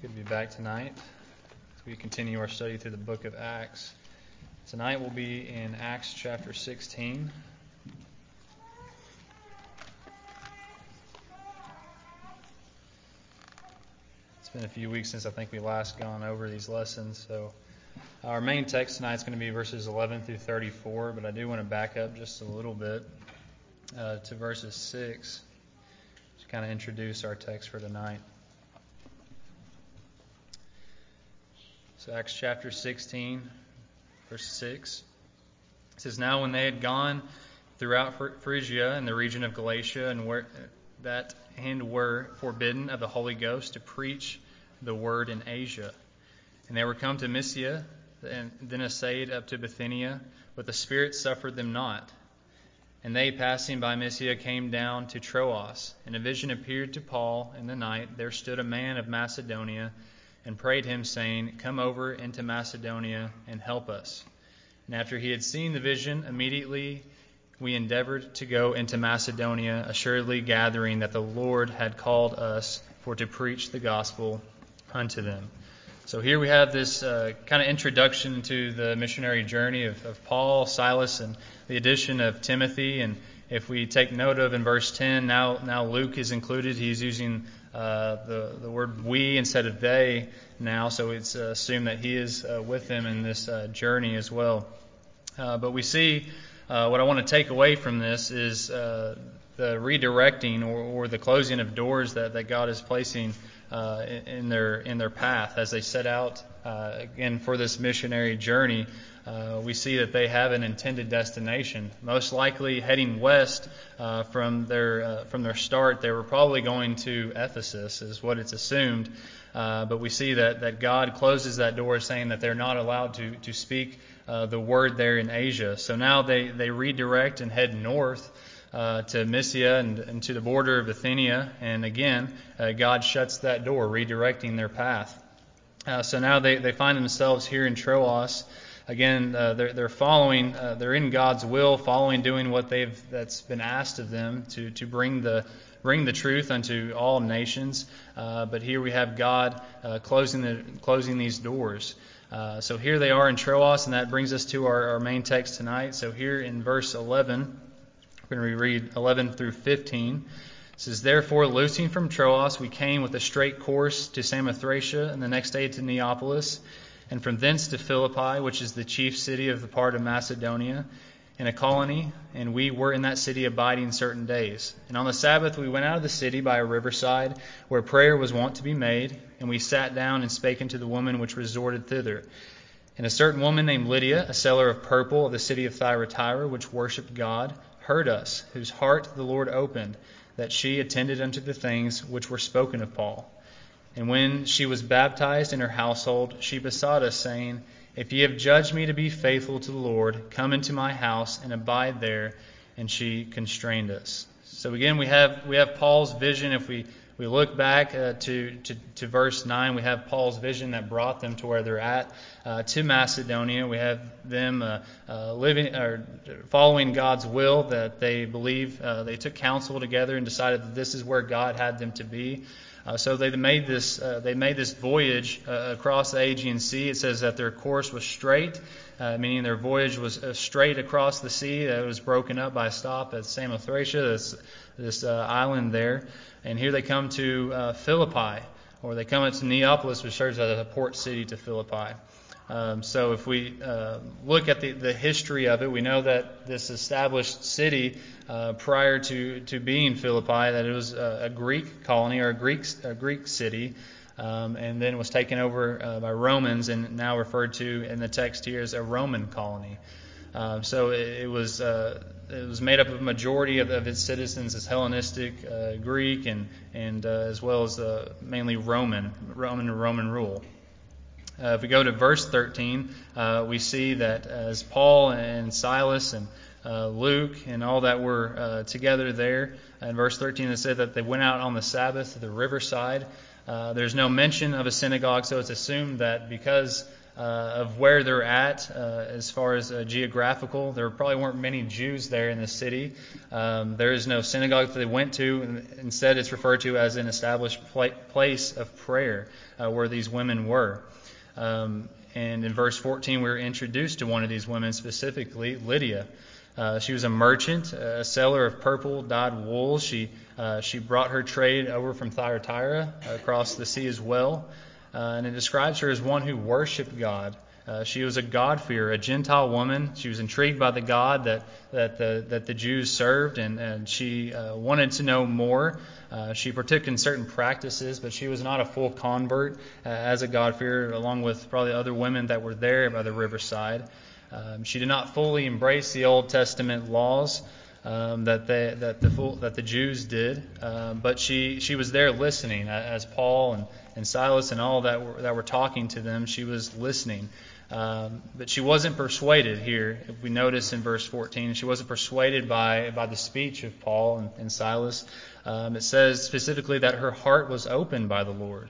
Good to be back tonight as we continue our study through the book of Acts. Tonight we'll be in Acts chapter 16. It's been a few weeks since I think we last gone over these lessons, so our main text tonight is going to be verses 11 through 34, but I do want to back up just a little bit to verses 6 to kind of introduce our text for tonight. So Acts chapter 16, verse 6. It says, "Now when they had gone throughout Phrygia and the region of Galatia and were forbidden of the Holy Ghost to preach the word in Asia. And they were come to Mysia, and then essayed up to Bithynia, but the Spirit suffered them not. And they, passing by Mysia, came down to Troas. And a vision appeared to Paul in the night. There stood a man of Macedonia, and prayed him, saying, Come over into Macedonia and help us. And after he had seen the vision, immediately we endeavored to go into Macedonia, assuredly gathering that the Lord had called us for to preach the gospel unto them." So here we have this kind of introduction to the missionary journey of Paul, Silas, and the addition of Timothy. And if we take note of in verse 10, now Luke is included. He's using the word we instead of they now, so it's assumed that he is with them in this journey as well. But we see what I want to take away from this is the redirecting or the closing of doors that God is placing in their path as they set out again for this missionary journey. We see that they have an intended destination. Most likely heading west from their start, they were probably going to Ephesus, is what it's assumed. But we see that God closes that door, saying that they're not allowed to speak the word there in Asia. So now they redirect and head north to Mysia and to the border of Bithynia. And again, God shuts that door, redirecting their path. So now they find themselves here in Troas. Again, they're following. They're in God's will, doing what that's been asked of them to bring the truth unto all nations. But here we have God closing these doors. So here they are in Troas, and that brings us to our main text tonight. So here in verse 11, we're going to reread 11 through 15. It says, "Therefore, loosing from Troas, we came with a straight course to Samothracia, and the next day to Neapolis, and from thence to Philippi, which is the chief city of the part of Macedonia, in a colony, and we were in that city abiding certain days. And on the Sabbath we went out of the city by a riverside, where prayer was wont to be made, and we sat down and spake unto the woman which resorted thither. And a certain woman named Lydia, a seller of purple of the city of Thyatira, which worshipped God, heard us, whose heart the Lord opened, that she attended unto the things which were spoken of Paul. And when she was baptized in her household, she besought us, saying, If ye have judged me to be faithful to the Lord, come into my house and abide there. And she constrained us." So again, we have Paul's vision. If we look back to verse 9, we have Paul's vision that brought them to where they're at, to Macedonia. We have them living or following God's will, that they believe they took counsel together and decided that this is where God had them to be. So they made this voyage across the Aegean Sea. It says that their course was straight, meaning their voyage was straight across the sea. It was broken up by a stop at Samothracia, this island there. And here they come to Philippi, or they come to Neapolis, which serves as a port city to Philippi. So if we look at the history of it, we know that this established city prior to being Philippi, that it was a Greek colony or a Greek city, and then was taken over by Romans and now referred to in the text here as a Roman colony. So it was made up of a majority of its citizens as Hellenistic, Greek, and as well as mainly Roman rule. If we go to verse 13, we see that as Paul and Silas and Luke and all that were together there, in verse 13 it said that they went out on the Sabbath to the riverside. There's no mention of a synagogue, so it's assumed that because of where they're at as far as geographical. There probably weren't many Jews there in the city. There is no synagogue that they went to. Instead, it's referred to as an established place of prayer where these women were. And in verse 14, we were introduced to one of these women specifically, Lydia. She was a merchant, a seller of purple dyed wool. She brought her trade over from Thyatira across the sea as well. And it describes her as one who worshipped God. She was a God-fearer, a Gentile woman. She was intrigued by the God that the Jews served, and she wanted to know more. She partook in certain practices, but she was not a full convert as a God-fearer, along with probably other women that were there by the riverside. She did not fully embrace the Old Testament laws that the Jews did, but she was there listening as Paul and Silas and all that were talking to them. She was listening, but she wasn't persuaded here. If we notice in verse 14, she wasn't persuaded by the speech of Paul and Silas. It says specifically that her heart was opened by the Lord.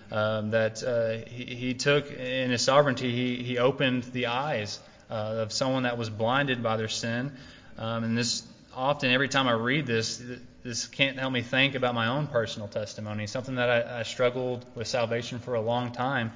That he took in His sovereignty, He opened the eyes of someone that was blinded by their sin. And this often, every time I read this can't help me think about my own personal testimony, something that I struggled with salvation for a long time.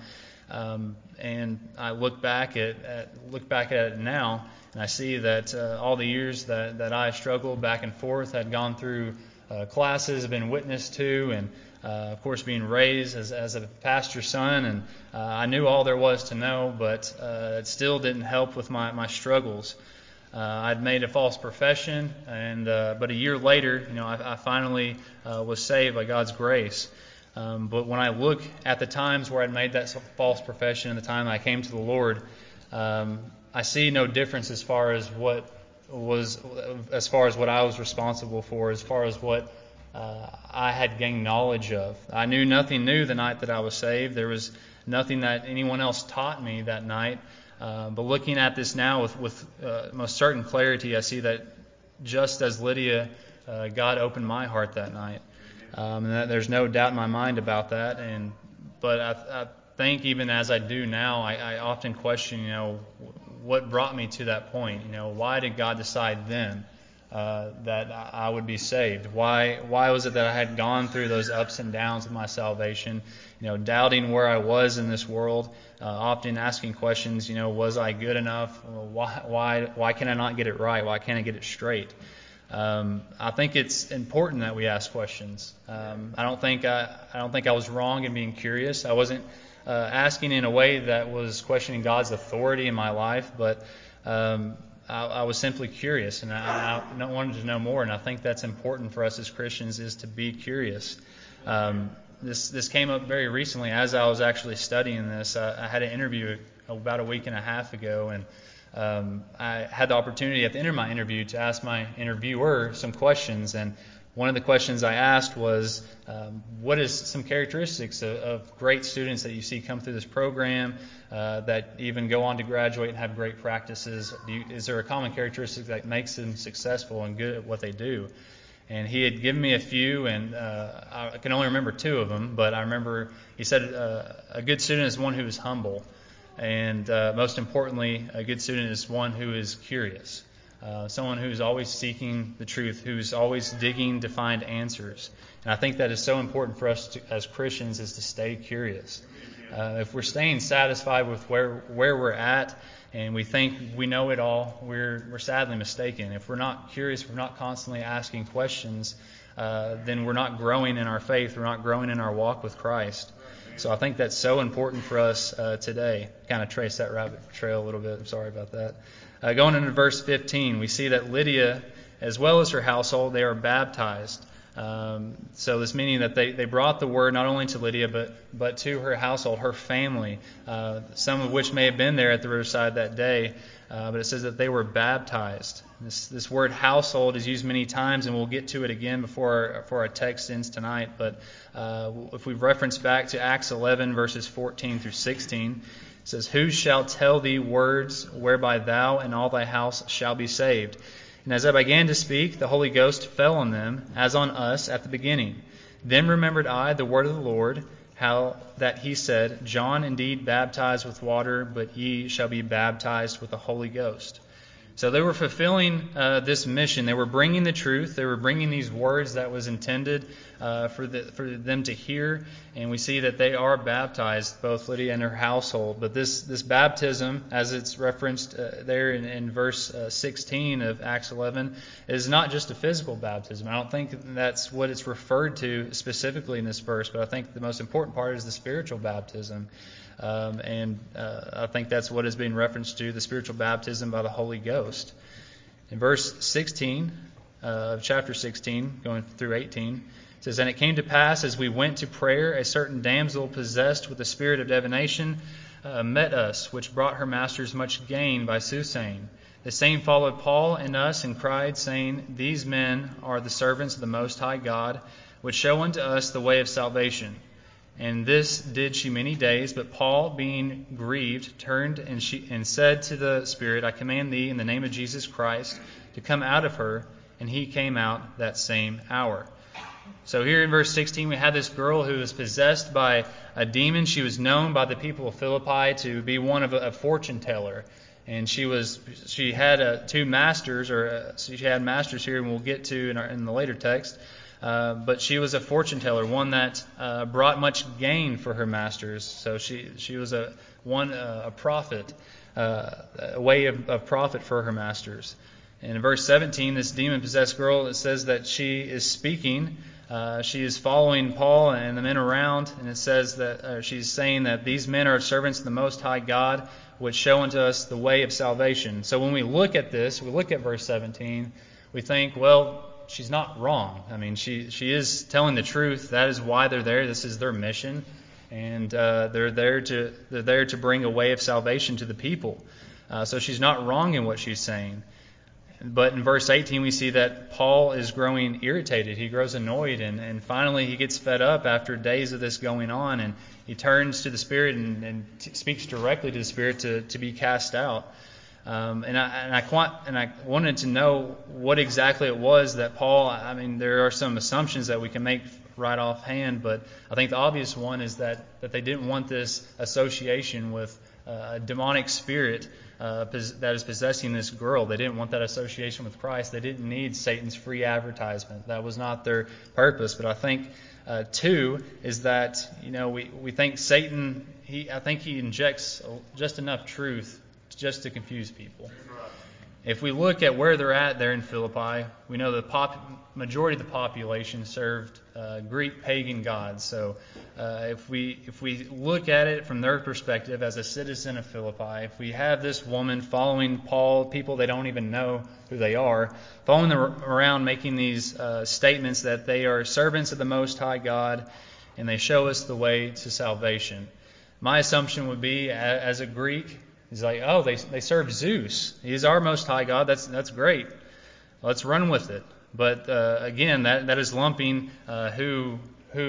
And I look back at it now, and I see that all the years that I struggled back and forth, had gone through classes, been witnessed to, and of course being raised as a pastor's son, and I knew all there was to know, but it still didn't help with my struggles. I'd made a false profession, and but a year later, I finally was saved by God's grace. But when I look at the times where I'd made that false profession and the time I came to the Lord, I see no difference as far as what I was responsible for, as far as what I had gained knowledge of. I knew nothing new the night that I was saved. There was nothing that anyone else taught me that night. But looking at this now with most certain clarity, I see that just as Lydia, God opened my heart that night. And that there's no doubt in my mind about that. But I think even as I do now, I often question, what brought me to that point? Why did God decide then that I would be saved? Why was it that I had gone through those ups and downs of my salvation, doubting where I was in this world, often asking questions, was I good enough? Why can I not get it right? Why can't I get it straight? I think it's important that we ask questions. I don't think I was wrong in being curious. I wasn't asking in a way that was questioning God's authority in my life, but I was simply curious, and I wanted to know more. And I think that's important for us as Christians, is to be curious. This came up very recently as I was actually studying this. I had an interview about a week and a half ago, and I had the opportunity at the end of my interview to ask my interviewer some questions. And one of the questions I asked was, what is some characteristics of great students that you see come through this program, that even go on to graduate and have great practices? Is there a common characteristic that makes them successful and good at what they do? And he had given me a few, and I can only remember two of them, but I remember he said a good student is one who is humble. And most importantly, a good student is one who is curious. Someone who's always seeking the truth, who's always digging to find answers. And I think that is so important for us as Christians, is to stay curious. If we're staying satisfied with where we're at, and we think we know it all, we're sadly mistaken. If we're not curious, if we're not constantly asking questions, then we're not growing in our faith, we're not growing in our walk with Christ. So I think that's so important for us today. Kind of trace that rabbit trail a little bit. I'm sorry about that. Going into verse 15, we see that Lydia, as well as her household, they are baptized. So this meaning that they brought the word not only to Lydia, but to her household, her family, some of which may have been there at the riverside that day. But it says that they were baptized. This word household is used many times, and we'll get to it again before our text ends tonight. But if we reference back to Acts 11, verses 14 through 16, it says, "Who shall tell thee words whereby thou and all thy house shall be saved? And as I began to speak, the Holy Ghost fell on them, as on us at the beginning. Then remembered I the word of the Lord, how that he said, John indeed baptized with water, but ye shall be baptized with the Holy Ghost. So they were fulfilling this mission. They were bringing the truth. They were bringing these words that was intended for them to hear. And we see that they are baptized, both Lydia and her household. But this baptism, as it's referenced there in verse 16 of Acts 11, is not just a physical baptism. I don't think that's what it's referred to specifically in this verse, but I think the most important part is the spiritual baptism. I think that's what is being referenced to, the spiritual baptism by the Holy Ghost. In verse 16 of chapter 16, going through 18, it says, And it came to pass, as we went to prayer, a certain damsel possessed with the spirit of divination met us, which brought her masters much gain by soothsaying. The same followed Paul and us, and cried, saying, These men are the servants of the Most High God, which show unto us the way of salvation. And this did she many days, but Paul, being grieved, turned and said to the Spirit, I command thee in the name of Jesus Christ to come out of her. And he came out that same hour. So here in verse 16, we have this girl who was possessed by a demon. She was known by the people of Philippi to be one of a fortune teller. And she had two masters, she had masters here, and we'll get to in the later text. But she was a fortune teller, one that brought much gain for her masters. So she was a prophet, a way of profit for her masters. And in verse 17, this demon-possessed girl, it says that she is speaking. She is following Paul and the men around, and it says that she's saying that these men are servants of the Most High God, which show unto us the way of salvation. So when we look at this, we look at verse 17, we think, well, she's not wrong. I mean, she is telling the truth. That is why they're there. This is their mission, and they're there to bring a way of salvation to the people. So she's not wrong in what she's saying. But in verse 18, we see that Paul is growing irritated. He grows annoyed, and finally he gets fed up after days of this going on, and he turns to the Spirit and speaks directly to the Spirit to be cast out. And I wanted to know what exactly it was that Paul, I mean, there are some assumptions that we can make right offhand, but I think the obvious one is that they didn't want this association with a demonic spirit that is possessing this girl. They didn't want that association with Christ. They didn't need Satan's free advertisement. That was not their purpose. But I think, two, is that, we think Satan, I think he injects just enough truth just to confuse people. If we look at where they're at there in Philippi, we know the majority of the population served Greek pagan gods. So if we look at it from their perspective as a citizen of Philippi, if we have this woman following Paul, people they don't even know who they are, following them around making these statements that they are servants of the Most High God and they show us the way to salvation. My assumption would be, as a Greek, he's like, oh, they serve Zeus. He's our Most High God. That's great. Let's run with it. But again, that is lumping who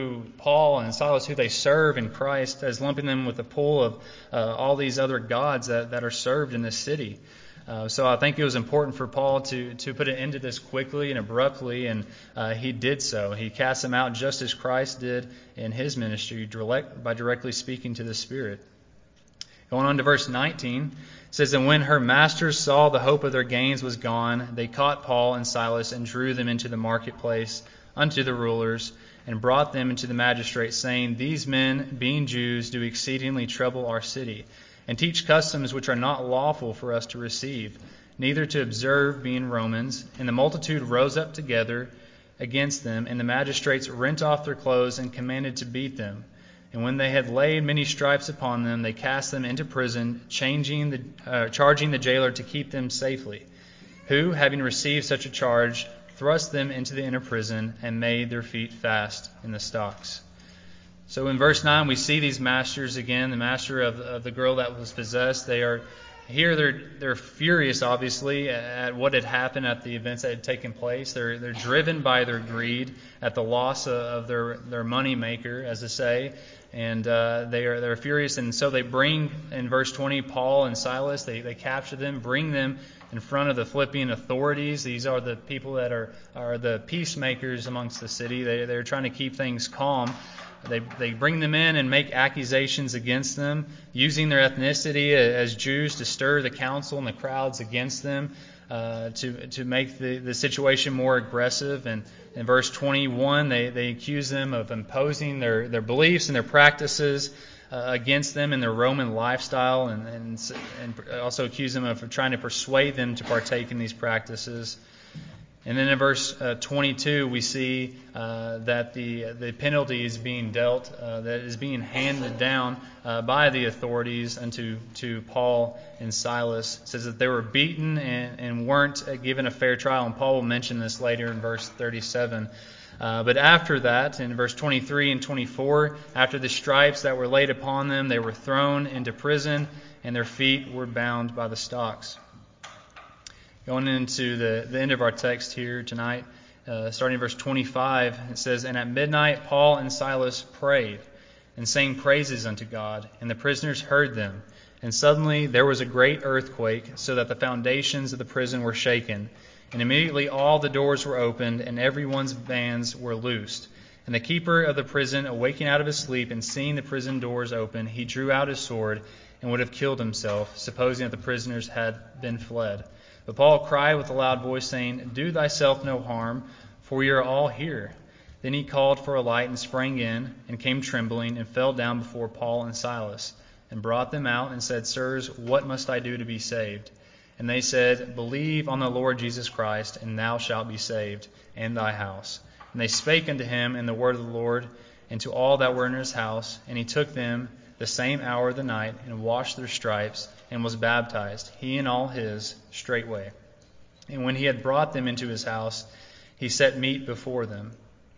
Paul and Silas, who they serve in Christ, as lumping them with a pool of all these other gods that are served in this city. So I think it was important for Paul to put an end to this quickly and abruptly, and he did so. He cast them out just as Christ did in his ministry, by directly speaking to the Spirit. Going on to verse 19, it says, And when her masters saw the hope of their gains was gone, they caught Paul and Silas and drew them into the marketplace unto the rulers, and brought them into the magistrates, saying, These men, being Jews, do exceedingly trouble our city, and teach customs which are not lawful for us to receive, neither to observe, being Romans. And the multitude rose up together against them, and the magistrates rent off their clothes and commanded to beat them. And when they had laid many stripes upon them, they cast them into prison, charging the jailer to keep them safely, who, having received such a charge, thrust them into the inner prison and made their feet fast in the stocks. So in verse 9, we see these masters again, the master of the girl that was possessed. They're furious, obviously, at what had happened, at the events that had taken place. They're driven by their greed at the loss of their money maker, as they say, and they're furious. And so they bring, in verse 20, Paul and Silas. They capture them, bring them in front of the Philippian authorities. These are the people that are the peacemakers amongst the city. They're trying to keep things calm. They bring them in and make accusations against them, using their ethnicity as Jews to stir the council and the crowds against them, to make the situation more aggressive. And in verse 21, they accuse them of imposing their beliefs and their practices against them in their Roman lifestyle, and also accuse them of trying to persuade them to partake in these practices. And then in verse 22, we see that the penalty is being dealt, that is being handed down by the authorities to Paul and Silas. It says that they were beaten and weren't given a fair trial, and Paul will mention this later in verse 37. But after that, in verse 23 and 24, after the stripes that were laid upon them, they were thrown into prison, and their feet were bound by the stocks. Going into the end of our text here tonight, starting in verse 25, it says, "And at midnight Paul and Silas prayed, and sang praises unto God, and the prisoners heard them. And suddenly there was a great earthquake, so that the foundations of the prison were shaken. And immediately all the doors were opened, and everyone's bands were loosed. And the keeper of the prison, awaking out of his sleep, and seeing the prison doors open, he drew out his sword, and would have killed himself, supposing that the prisoners had been fled. But Paul cried with a loud voice, saying, Do thyself no harm, for we are all here. Then he called for a light, and sprang in, and came trembling, and fell down before Paul and Silas, and brought them out, and said, Sirs, what must I do to be saved? And they said, Believe on the Lord Jesus Christ, and thou shalt be saved, and thy house. And they spake unto him in the word of the Lord, and to all that were in his house. And he took them the same hour of the night, and washed their stripes, and was baptized, he and all his, straightway. And when he had brought them into his house, he set meat before them."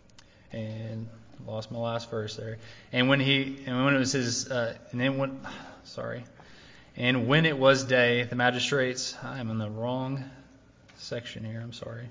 And lost my last verse there. And when it was day, the magistrates. I'm in the wrong section here. I'm sorry.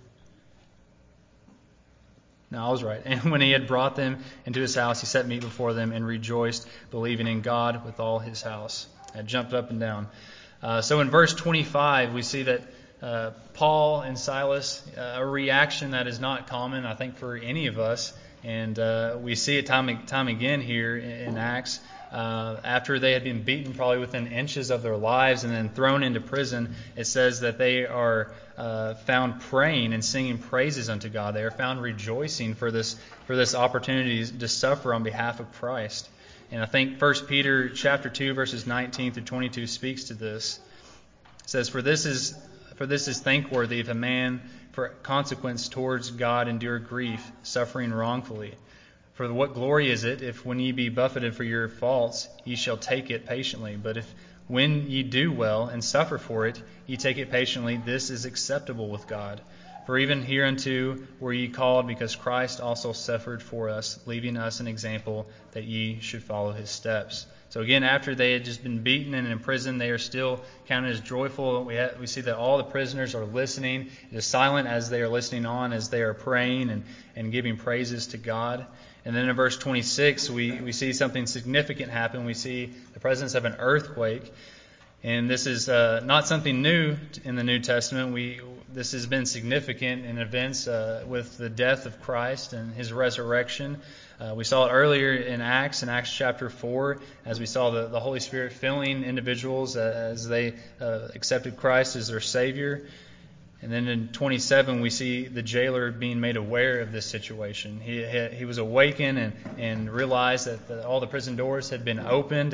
No, I was right. And when he had brought them into his house, he set meat before them and rejoiced, believing in God with all his house. I jumped up and down. So in verse 25, we see that Paul and Silas, a reaction that is not common, I think, for any of us. And we see it time again here in Acts. After they had been beaten probably within inches of their lives and then thrown into prison, it says that they are found praying and singing praises unto God. They are found rejoicing for this opportunity to suffer on behalf of Christ. And I think 1 Peter chapter 2, verses 19 through 22 speaks to this. It says, For this is thankworthy if a man for consequence towards God endure grief, suffering wrongfully. For what glory is it, if when ye be buffeted for your faults, ye shall take it patiently? But if when ye do well and suffer for it, ye take it patiently, this is acceptable with God. For even hereunto were ye called, because Christ also suffered for us, leaving us an example that ye should follow his steps. So again, after they had just been beaten and in prison, they are still counted as joyful. We see that all the prisoners are listening. It is silent as they are listening on, as they are praying and giving praises to God. And then in verse 26, we see something significant happen. We see the presence of an earthquake. And this is not something new in the New Testament. This has been significant in events with the death of Christ and his resurrection. We saw it earlier in Acts chapter 4, as we saw the Holy Spirit filling individuals as they accepted Christ as their Savior. And then in 27, we see the jailer being made aware of this situation. He was awakened and realized that all the prison doors had been opened,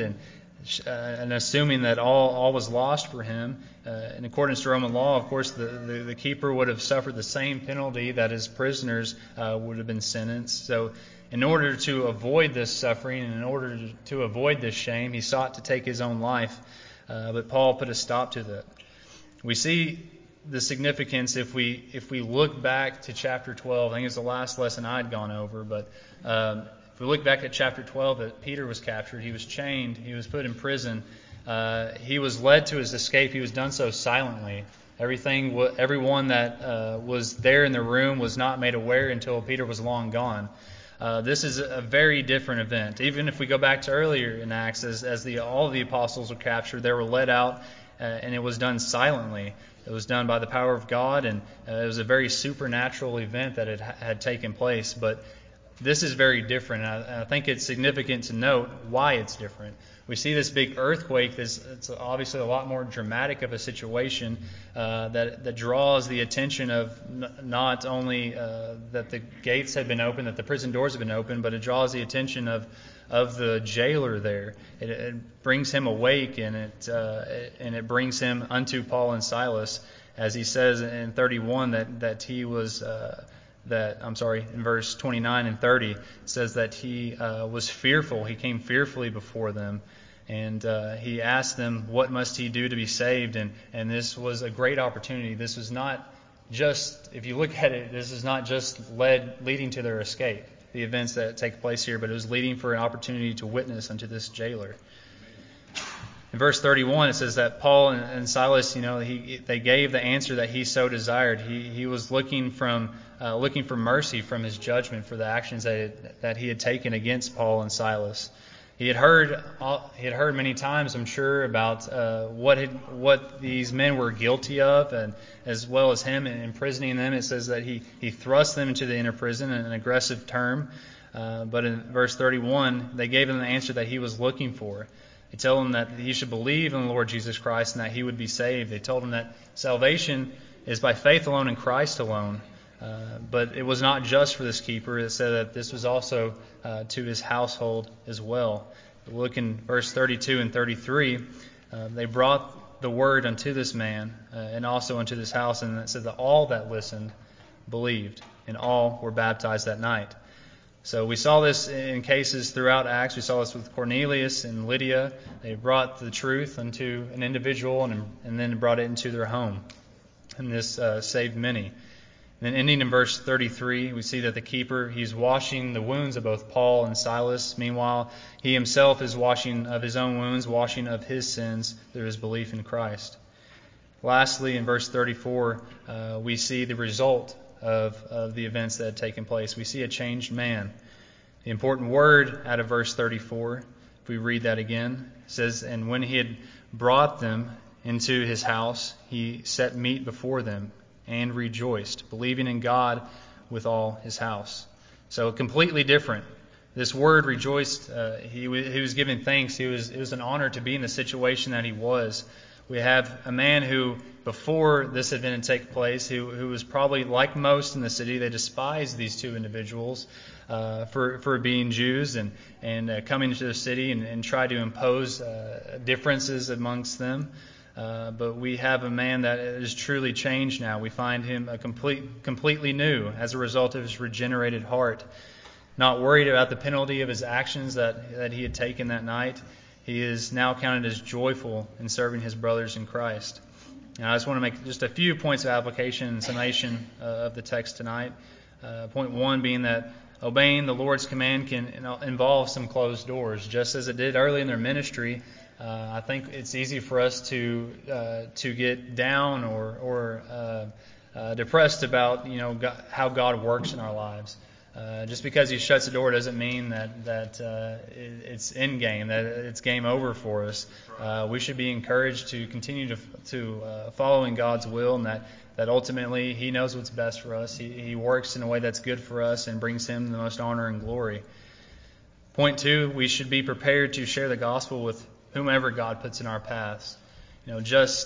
and assuming that all was lost for him. In accordance to Roman law, of course, the keeper would have suffered the same penalty that his prisoners would have been sentenced. So in order to avoid this suffering and in order to avoid this shame, he sought to take his own life. But Paul put a stop to that. We see the significance if we look back to chapter 12. I think it's the last lesson I'd gone over, but if we look back at chapter 12, that Peter was captured, he was chained, he was put in prison, he was led to his escape. He was done so silently. Everyone that was there in the room was not made aware until Peter was long gone. This is a very different event. Even if we go back to earlier in Acts, as all of the apostles were captured, they were led out, and it was done silently. It was done by the power of God, and it was a very supernatural event that had taken place. But this is very different. I think it's significant to note why it's different. We see this big earthquake. It's obviously a lot more dramatic of a situation that draws the attention of not only that the gates had been opened, that the prison doors have been opened, but it draws the attention of the jailer there. It brings him awake, and it brings him unto Paul and Silas, as he says in 31 in verse 29 and 30, it says that he was fearful. He came fearfully before them, and he asked them, what must he do to be saved? And this was a great opportunity. This was not just, if you look at it, this is not just leading to their escape, the events that take place here, but it was leading for an opportunity to witness unto this jailer. In verse 31, it says that Paul and Silas, they gave the answer that he so desired. He was looking for mercy from his judgment for the actions that he had taken against Paul and Silas. He had heard many times, I'm sure, about what these men were guilty of, and as well as him imprisoning them. It says that he thrust them into the inner prison in an aggressive term. But in verse 31, they gave him the answer that he was looking for. They told him that he should believe in the Lord Jesus Christ and that he would be saved. They told him that salvation is by faith alone in Christ alone. But it was not just for this keeper. It said that this was also to his household as well. Look in verse 32 and 33. They brought the word unto this man and also unto this house, and it said that all that listened believed, and all were baptized that night. So we saw this in cases throughout Acts. We saw this with Cornelius and Lydia. They brought the truth unto an individual and then brought it into their home. And this saved many. And then ending in verse 33, we see that the keeper, he's washing the wounds of both Paul and Silas. Meanwhile, he himself is washing of his own wounds, washing of his sins through his belief in Christ. Lastly, in verse 34, we see the result of the events that had taken place. We see a changed man. The important word out of verse 34, if we read that again, says, and when he had brought them into his house, he set meat before them and rejoiced, believing in God with all his house. So completely different. This word rejoiced, he was giving thanks. It was an honor to be in the situation that he was. We have a man who, before this event had taken place, who was probably like most in the city. They despised these two individuals for being Jews and coming into the city and try to impose differences amongst them. But we have a man that is truly changed now. We find him completely new as a result of his regenerated heart. Not worried about the penalty of his actions that he had taken that night. He is now counted as joyful in serving his brothers in Christ. Now, I just want to make just a few points of application and summation of the text tonight. Point one being that obeying the Lord's command can involve some closed doors, just as it did early in their ministry. I think it's easy for us to get down or depressed about how God works in our lives. Just because he shuts the door doesn't mean that it's in game, that it's game over for us. We should be encouraged to continue to follow in God's will, and that ultimately he knows what's best for us. He works in a way that's good for us and brings him the most honor and glory. Point two, we should be prepared to share the gospel with whomever God puts in our paths. I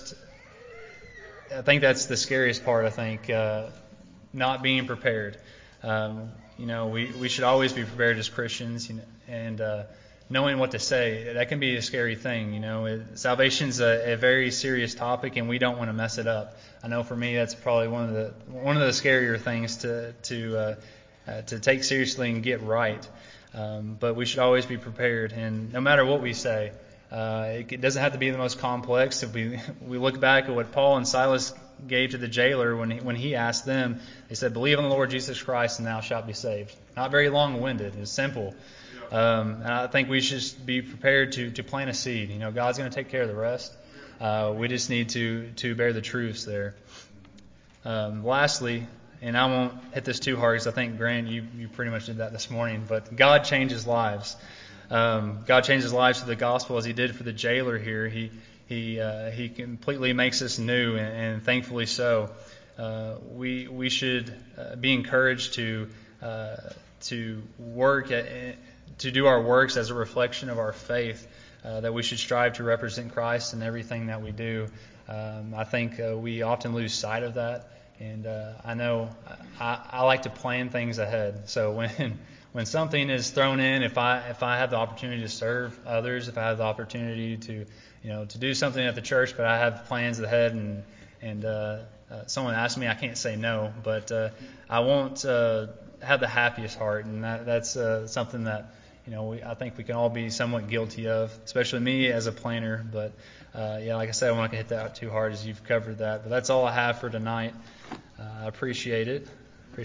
think that's the scariest part, not being prepared. We should always be prepared as Christians, and knowing what to say. That can be a scary thing. Salvation's a very serious topic, and we don't want to mess it up. I know for me, that's probably one of the scarier things to take seriously and get right. But we should always be prepared, and no matter what we say, it doesn't have to be the most complex. If we look back at what Paul and Silas gave to the jailer when he asked them, they said, "Believe on the Lord Jesus Christ, and thou shalt be saved." Not very long-winded. It's simple. And I think we should be prepared to plant a seed. God's going to take care of the rest. We just need to bear the truths there. Lastly, and I won't hit this too hard because I think, Grant, you pretty much did that this morning, but God changes lives. God changes lives through the gospel as he did for the jailer here. He completely makes us new, and thankfully so. We should be encouraged to to work to do our works as a reflection of our faith, that we should strive to represent Christ in everything that we do. I think we often lose sight of that, and I know I like to plan things ahead. So when something is thrown in, if I have the opportunity to serve others, if I have the opportunity to to do something at the church, but I have plans ahead, and someone asks me, I can't say no, but I won't have the happiest heart, and that's something that I think we can all be somewhat guilty of, especially me as a planner. But like I said, I'm not going to hit that too hard as you've covered that. But that's all I have for tonight. I appreciate it.